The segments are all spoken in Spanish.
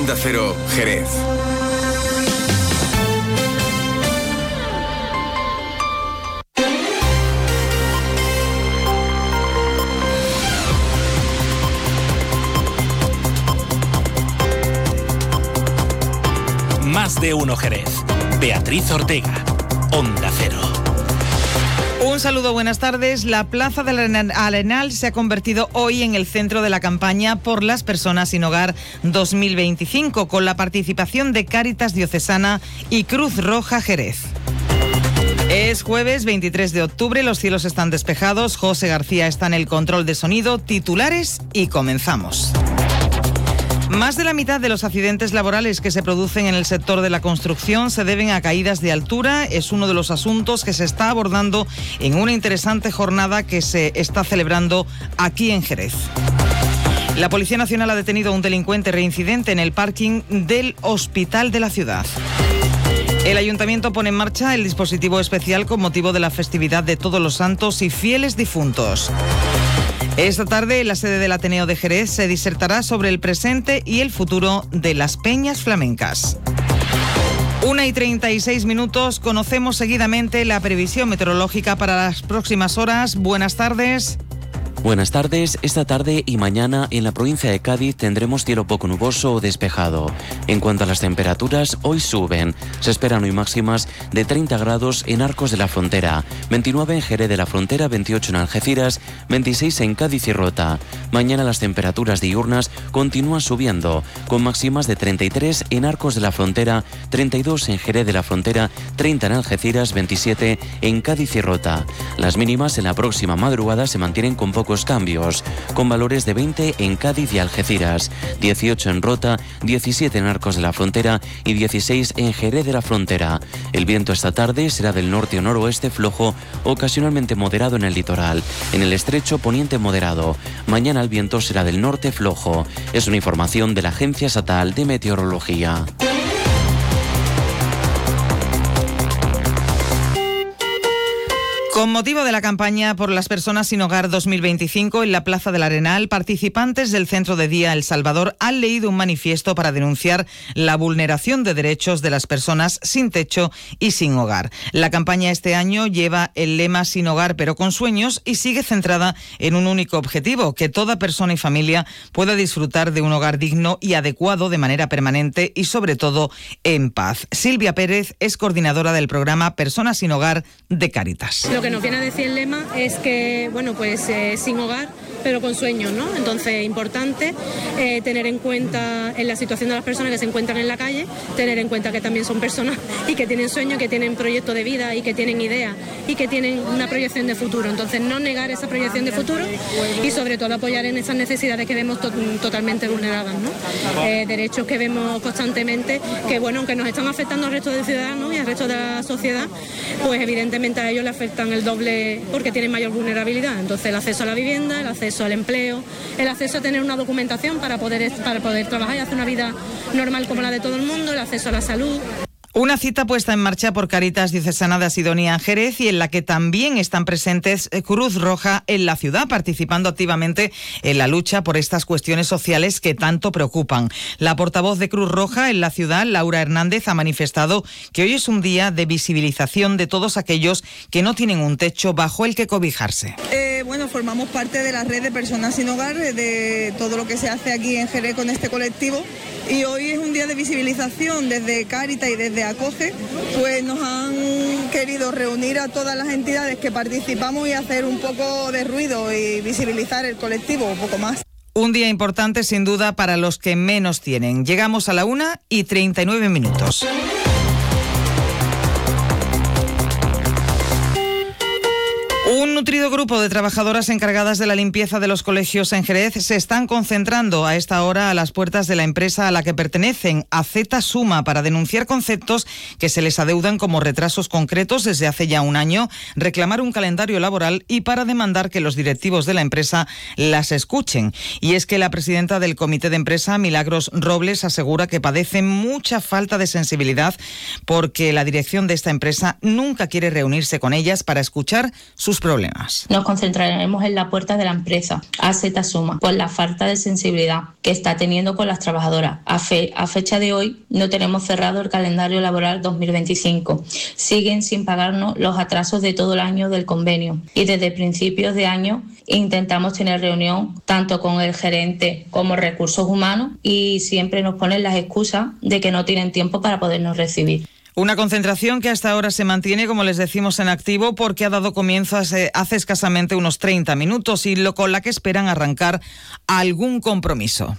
Onda Cero, Jerez. Más de uno Jerez. Beatriz Ortega, Onda Cero. Un saludo, buenas tardes. La Plaza del Arenal se ha convertido hoy en el centro de la campaña por las personas sin hogar 2025, con la participación de Cáritas Diocesana y Cruz Roja Jerez. Es jueves 23 de octubre, los cielos están despejados, José García está en el control de sonido, titulares y comenzamos. Más de la mitad de los accidentes laborales que se producen en el sector de la construcción se deben a caídas de altura. Es uno de los asuntos que se está abordando en una interesante jornada que se está celebrando aquí en Jerez. La Policía Nacional ha detenido a un delincuente reincidente en el parking del hospital de la ciudad. El Ayuntamiento pone en marcha el dispositivo especial con motivo de la festividad de Todos los Santos y Fieles Difuntos. Esta tarde, en la sede del Ateneo de Jerez, se disertará sobre el presente y el futuro de las peñas flamencas. 1:36, conocemos seguidamente la previsión meteorológica para las próximas horas. Buenas tardes. Buenas tardes. Esta tarde y mañana en la provincia de Cádiz tendremos cielo poco nuboso o despejado. En cuanto a las temperaturas, hoy suben. Se esperan hoy máximas de 30 grados en Arcos de la Frontera, 29 en Jerez de la Frontera, 28 en Algeciras, 26 en Cádiz y Rota. Mañana las temperaturas diurnas continúan subiendo, con máximas de 33 en Arcos de la Frontera, 32 en Jerez de la Frontera, 30 en Algeciras, 27 en Cádiz y Rota. Las mínimas en la próxima madrugada se mantienen con pocos cambios, con valores de 20 en Cádiz y Algeciras, 18 en Rota, 17 en Arcos de la Frontera y 16 en Jerez de la Frontera. El viento esta tarde será del norte o noroeste flojo, ocasionalmente moderado en el litoral. En el estrecho poniente moderado. Mañana el viento será del norte flojo. Es una información de la Agencia Estatal de Meteorología. Con motivo de la campaña por las personas sin hogar 2025 en la Plaza del Arenal, participantes del Centro de Día El Salvador han leído un manifiesto para denunciar la vulneración de derechos de las personas sin techo y sin hogar. La campaña este año lleva el lema Sin hogar pero con sueños y sigue centrada en un único objetivo, que toda persona y familia pueda disfrutar de un hogar digno y adecuado de manera permanente y sobre todo en paz. Silvia Pérez es coordinadora del programa Personas sin hogar de Cáritas. Lo que nos viene a decir el lema es que, sin hogar, pero con sueños, ¿no? Entonces, importante tener en cuenta en la situación de las personas que se encuentran en la calle, tener en cuenta que también son personas y que tienen sueños, que tienen proyectos de vida y que tienen ideas y que tienen una proyección de futuro. Entonces, no negar esa proyección de futuro y, sobre todo, apoyar en esas necesidades que vemos totalmente vulneradas, ¿no? Derechos que vemos constantemente que, aunque nos están afectando al resto de ciudadanos y al resto de la sociedad, pues evidentemente a ellos les afectan el doble porque tienen mayor vulnerabilidad. Entonces, el acceso a la vivienda, el acceso al empleo, el acceso a tener una documentación para poder trabajar y hacer una vida normal como la de todo el mundo, el acceso a la salud. Una cita puesta en marcha por Cáritas Diocesana de Asidonia en Jerez y en la que también están presentes Cruz Roja en la ciudad, participando activamente en la lucha por estas cuestiones sociales que tanto preocupan. La portavoz de Cruz Roja en la ciudad, Laura Hernández, ha manifestado que hoy es un día de visibilización de todos aquellos que no tienen un techo bajo el que cobijarse. Formamos parte de la red de personas sin hogar, de todo lo que se hace aquí en Jerez con este colectivo. Y hoy es un día de visibilización. Desde Cáritas y desde Acoge, pues nos han querido reunir a todas las entidades que participamos y hacer un poco de ruido y visibilizar el colectivo un poco más. Un día importante sin duda para los que menos tienen. Llegamos a la 1:39. Un nutrido grupo de trabajadoras encargadas de la limpieza de los colegios en Jerez se están concentrando a esta hora a las puertas de la empresa a la que pertenecen, AZ Suma, para denunciar conceptos que se les adeudan como retrasos concretos desde hace ya un año, reclamar un calendario laboral y para demandar que los directivos de la empresa las escuchen. Y es que la presidenta del comité de empresa, Milagros Robles, asegura que padecen mucha falta de sensibilidad porque la dirección de esta empresa nunca quiere reunirse con ellas para escuchar sus problemas. más. Nos concentraremos en la puerta de la empresa, AZ Suma, por la falta de sensibilidad que está teniendo con las trabajadoras. A fecha de hoy no tenemos cerrado el calendario laboral 2025. Siguen sin pagarnos los atrasos de todo el año del convenio y desde principios de año intentamos tener reunión tanto con el gerente como recursos humanos y siempre nos ponen las excusas de que no tienen tiempo para podernos recibir. Una concentración que hasta ahora se mantiene, como les decimos, en activo porque ha dado comienzo hace escasamente unos 30 minutos y con la que esperan arrancar algún compromiso.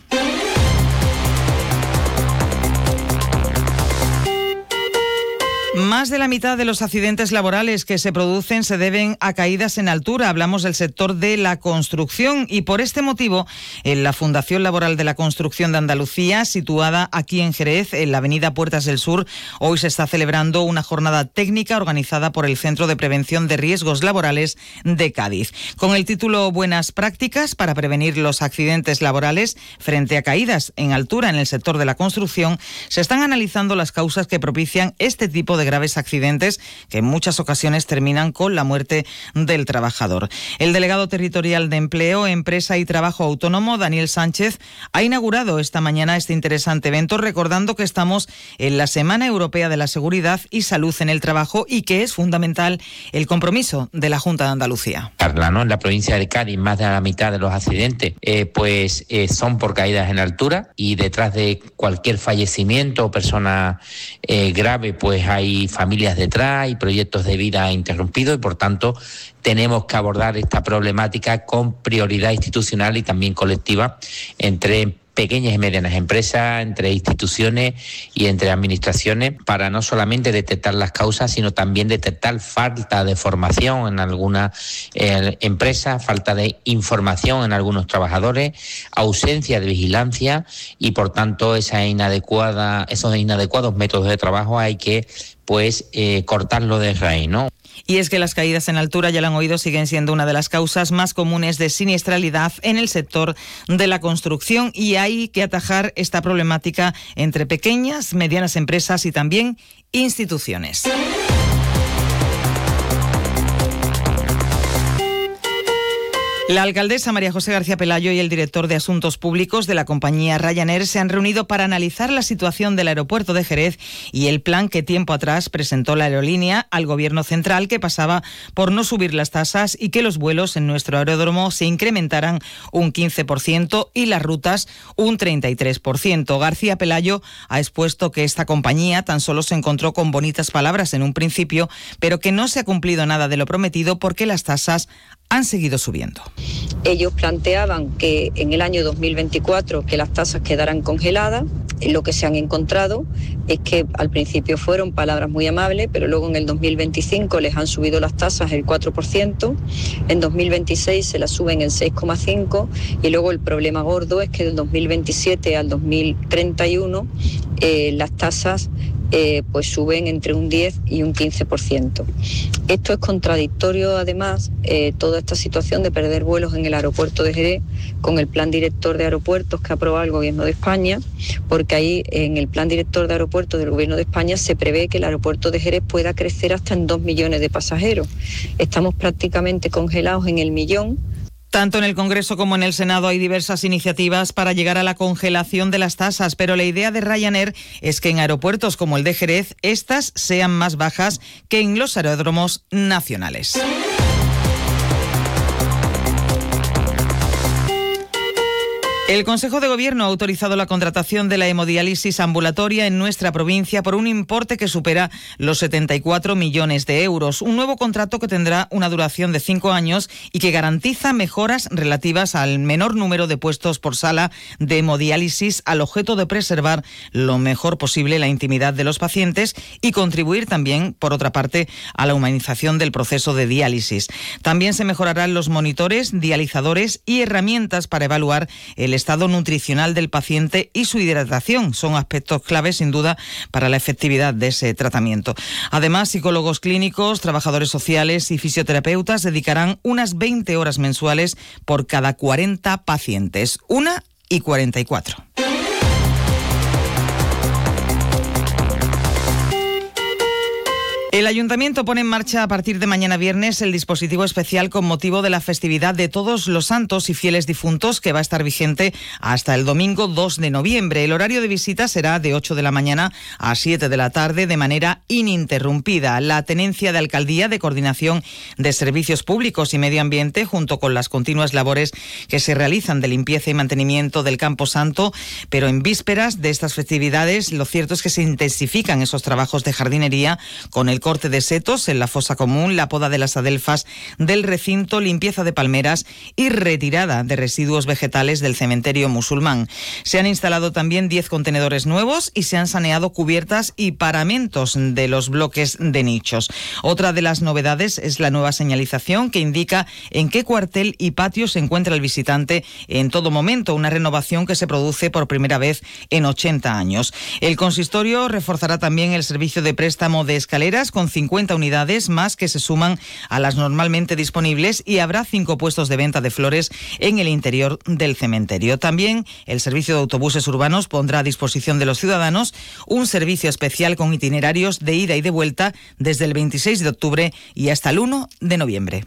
Más de la mitad de los accidentes laborales que se producen se deben a caídas en altura. Hablamos del sector de la construcción y por este motivo en la Fundación Laboral de la Construcción de Andalucía, situada aquí en Jerez, en la avenida Puertas del Sur, hoy se está celebrando una jornada técnica organizada por el Centro de Prevención de Riesgos Laborales de Cádiz. Con el título Buenas prácticas para prevenir los accidentes laborales frente a caídas en altura en el sector de la construcción, se están analizando las causas que propician este tipo de graves accidentes que en muchas ocasiones terminan con la muerte del trabajador. El delegado territorial de Empleo, Empresa y Trabajo Autónomo, Daniel Sánchez, ha inaugurado esta mañana este interesante evento, recordando que estamos en la Semana Europea de la Seguridad y Salud en el Trabajo y que es fundamental el compromiso de la Junta de Andalucía. En la provincia de Cádiz, más de la mitad de los accidentes son por caídas en altura y detrás de cualquier fallecimiento o persona grave, pues hay familias detrás y proyectos de vida interrumpidos y por tanto tenemos que abordar esta problemática con prioridad institucional y también colectiva entre pequeñas y medianas empresas, entre instituciones y entre administraciones, para no solamente detectar las causas, sino también detectar falta de formación en algunas empresas, falta de información en algunos trabajadores, ausencia de vigilancia y por tanto esos inadecuados métodos de trabajo hay que cortarlo de raíz, ¿no? Y es que las caídas en altura, ya lo han oído, siguen siendo una de las causas más comunes de siniestralidad en el sector de la construcción y hay que atajar esta problemática entre pequeñas, medianas empresas y también instituciones. La alcaldesa María José García Pelayo y el director de Asuntos Públicos de la compañía Ryanair se han reunido para analizar la situación del aeropuerto de Jerez y el plan que tiempo atrás presentó la aerolínea al Gobierno central, que pasaba por no subir las tasas y que los vuelos en nuestro aeródromo se incrementaran un 15% y las rutas un 33%. García Pelayo ha expuesto que esta compañía tan solo se encontró con bonitas palabras en un principio, pero que no se ha cumplido nada de lo prometido porque las tasas han seguido subiendo. Ellos planteaban que en el año 2024 que las tasas quedaran congeladas. Lo que se han encontrado es que al principio fueron palabras muy amables, pero luego en el 2025 les han subido las tasas el 4%, en 2026 se las suben el 6,5% y luego el problema gordo es que del 2027 al 2031 las tasas suben entre un 10 y un 15%. Esto es contradictorio, además, toda esta situación de perder vuelos en el aeropuerto de Jerez con el plan director de aeropuertos que ha aprobado el Gobierno de España, porque ahí en el plan director de aeropuertos del Gobierno de España se prevé que el aeropuerto de Jerez pueda crecer hasta en 2 millones de pasajeros. Estamos prácticamente congelados en el 1 millón. Tanto en el Congreso como en el Senado hay diversas iniciativas para llegar a la congelación de las tasas, pero la idea de Ryanair es que en aeropuertos como el de Jerez, estas sean más bajas que en los aeródromos nacionales. El Consejo de Gobierno ha autorizado la contratación de la hemodiálisis ambulatoria en nuestra provincia por un importe que supera los 74 millones de euros. Un nuevo contrato que tendrá una duración de 5 años y que garantiza mejoras relativas al menor número de puestos por sala de hemodiálisis, al objeto de preservar lo mejor posible la intimidad de los pacientes y contribuir también, por otra parte, a la humanización del proceso de diálisis. También se mejorarán los monitores, dializadores y herramientas para evaluar el estado nutricional del paciente y su hidratación. Son aspectos claves, sin duda, para la efectividad de ese tratamiento. Además, psicólogos clínicos, trabajadores sociales y fisioterapeutas dedicarán unas 20 horas mensuales por cada 40 pacientes. 1:44. El Ayuntamiento pone en marcha a partir de mañana viernes el dispositivo especial con motivo de la festividad de Todos los Santos y Fieles Difuntos, que va a estar vigente hasta el domingo 2 de noviembre. El horario de visita será de 8 de la mañana a 7 de la tarde de manera ininterrumpida. La Tenencia de Alcaldía de Coordinación de Servicios Públicos y Medio Ambiente, junto con las continuas labores que se realizan de limpieza y mantenimiento del Campo Santo, pero en vísperas de estas festividades, lo cierto es que se intensifican esos trabajos de jardinería con el corte de setos en la fosa común, la poda de las adelfas del recinto, limpieza de palmeras y retirada de residuos vegetales del cementerio musulmán. Se han instalado también 10 contenedores nuevos y se han saneado cubiertas y paramentos de los bloques de nichos. Otra de las novedades es la nueva señalización que indica en qué cuartel y patio se encuentra el visitante en todo momento, una renovación que se produce por primera vez en 80 años. El consistorio reforzará también el servicio de préstamo de escaleras con 50 unidades más que se suman a las normalmente disponibles, y habrá 5 puestos de venta de flores en el interior del cementerio. También el servicio de autobuses urbanos pondrá a disposición de los ciudadanos un servicio especial con itinerarios de ida y de vuelta desde el 26 de octubre y hasta el 1 de noviembre.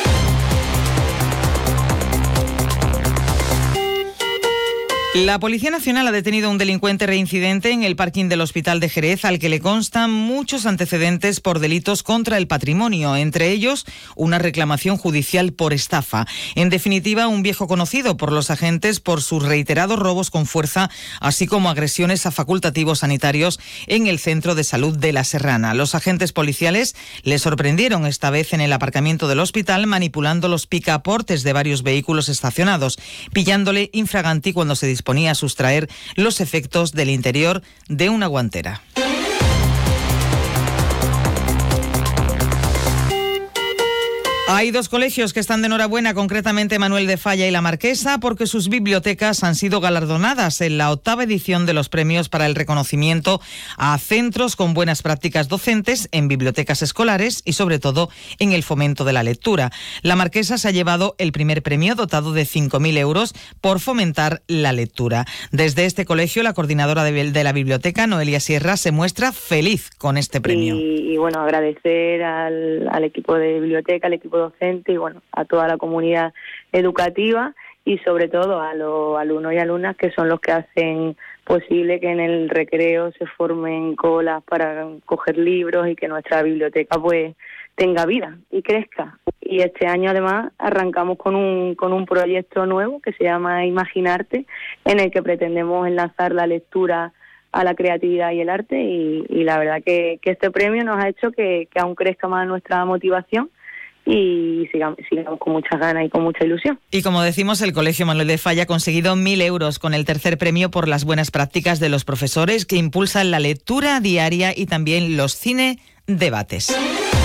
La Policía Nacional ha detenido a un delincuente reincidente en el parking del Hospital de Jerez, al que le constan muchos antecedentes por delitos contra el patrimonio, entre ellos una reclamación judicial por estafa. En definitiva, un viejo conocido por los agentes por sus reiterados robos con fuerza, así como agresiones a facultativos sanitarios en el Centro de Salud de La Serrana. Los agentes policiales le sorprendieron esta vez en el aparcamiento del hospital manipulando los picaportes de varios vehículos estacionados, pillándole infraganti cuando se disponía a sustraer los efectos del interior de una guantera. Hay 2 colegios que están de enhorabuena, concretamente Manuel de Falla y La Marquesa, porque sus bibliotecas han sido galardonadas en la 8ª edición de los premios para el reconocimiento a centros con buenas prácticas docentes en bibliotecas escolares y sobre todo en el fomento de la lectura. La Marquesa se ha llevado el primer premio, dotado de 5.000 euros por fomentar la lectura. Desde este colegio, la coordinadora de la biblioteca, Noelia Sierra, se muestra feliz con este premio. Y bueno, agradecer al equipo de biblioteca, al equipo docente y bueno, a toda la comunidad educativa y sobre todo a los alumnos y alumnas, que son los que hacen posible que en el recreo se formen colas para coger libros y que nuestra biblioteca pues tenga vida y crezca. Y este año además arrancamos con un proyecto nuevo que se llama Imaginarte, en el que pretendemos enlazar la lectura a la creatividad y el arte, y la verdad que este premio nos ha hecho que aún crezca más nuestra motivación y sigamos con muchas ganas y con mucha ilusión. Y como decimos, el Colegio Manuel de Falla ha conseguido 1.000 euros con el tercer premio por las buenas prácticas de los profesores que impulsan la lectura diaria y también los cine debates.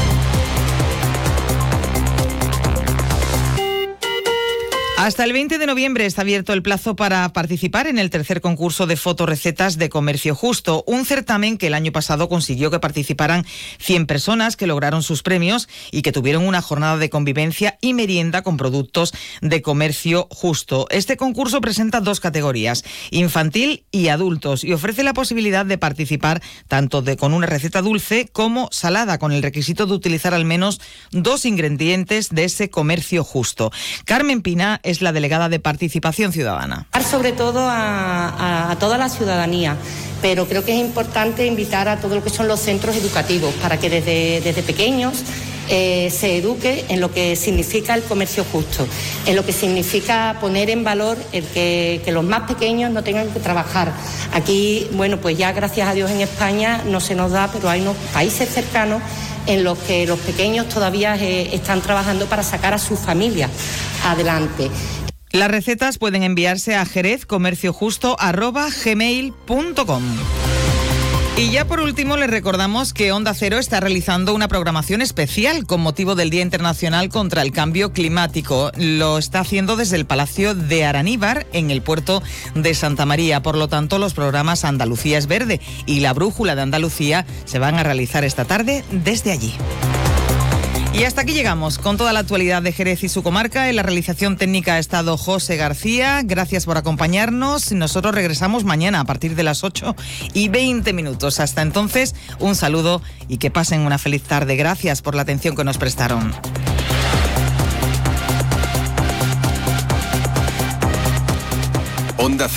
Hasta el 20 de noviembre está abierto el plazo para participar en el tercer concurso de fotorecetas de Comercio Justo, un certamen que el año pasado consiguió que participaran 100 personas que lograron sus premios y que tuvieron una jornada de convivencia y merienda con productos de Comercio Justo. Este concurso presenta 2 categorías, infantil y adultos, y ofrece la posibilidad de participar tanto con una receta dulce como salada, con el requisito de utilizar al menos 2 ingredientes de ese Comercio Justo. Carmen Pina es la delegada de Participación Ciudadana. Sobre todo a toda la ciudadanía, pero creo que es importante invitar a todo lo que son los centros educativos para que desde pequeños se eduque en lo que significa el comercio justo, en lo que significa poner en valor el que los más pequeños no tengan que trabajar. Aquí, bueno, pues ya gracias a Dios en España no se nos da, pero hay unos países cercanos en los que los pequeños todavía están trabajando para sacar a sus familias adelante. Las recetas pueden enviarse a jerezcomerciojusto@gmail.com. Y ya por último les recordamos que Onda Cero está realizando una programación especial con motivo del Día Internacional contra el Cambio Climático. Lo está haciendo desde el Palacio de Araníbar en el puerto de Santa María. Por lo tanto, los programas Andalucía es Verde y La Brújula de Andalucía se van a realizar esta tarde desde allí. Y hasta aquí llegamos con toda la actualidad de Jerez y su comarca. En la realización técnica ha estado José García. Gracias por acompañarnos. Nosotros regresamos mañana a partir de las 8:20. Hasta entonces, un saludo y que pasen una feliz tarde. Gracias por la atención que nos prestaron. Onda